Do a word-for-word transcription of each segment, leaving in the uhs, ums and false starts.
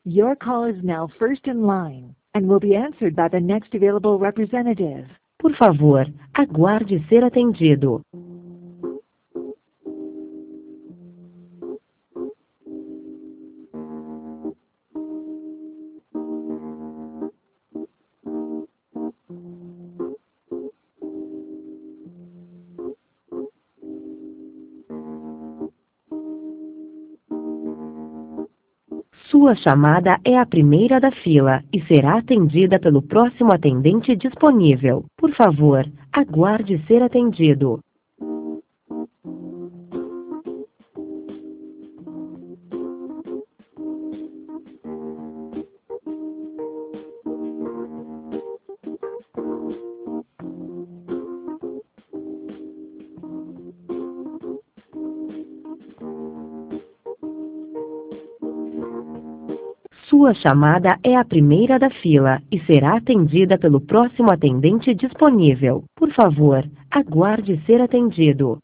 Your call is now first in line and will be answered by the next available representative. Por favor, aguarde ser atendido. Sua chamada é a primeira da fila e será atendida pelo próximo atendente disponível. Por favor, aguarde ser atendido. Sua chamada é a primeira da fila e será atendida pelo próximo atendente disponível. Por favor, aguarde ser atendido.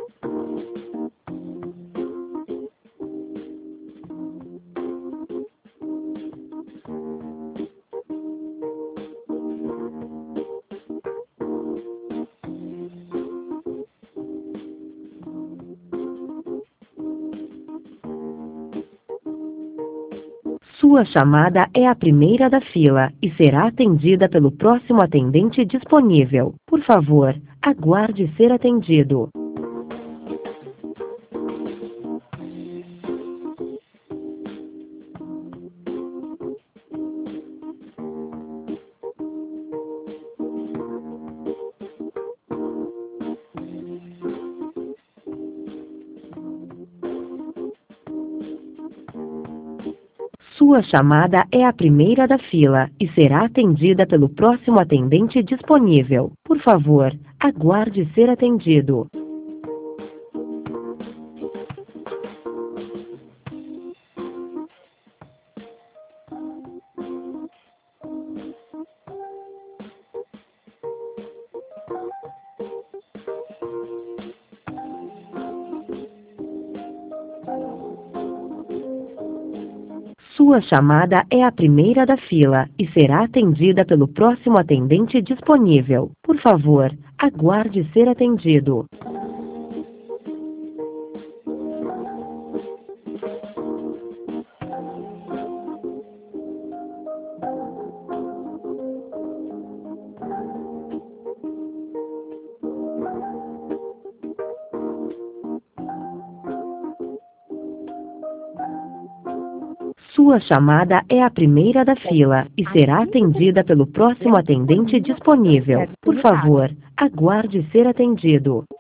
Sua chamada é a primeira da fila e será atendida pelo próximo atendente disponível. Por favor, aguarde ser atendido. Sua chamada é a primeira da fila e será atendida pelo próximo atendente disponível. Por favor, aguarde ser atendido. Sua chamada é a primeira da fila e será atendida pelo próximo atendente disponível. Por favor, aguarde ser atendido. Sua chamada é a primeira da fila e será atendida pelo próximo atendente disponível. Por favor, aguarde ser atendido.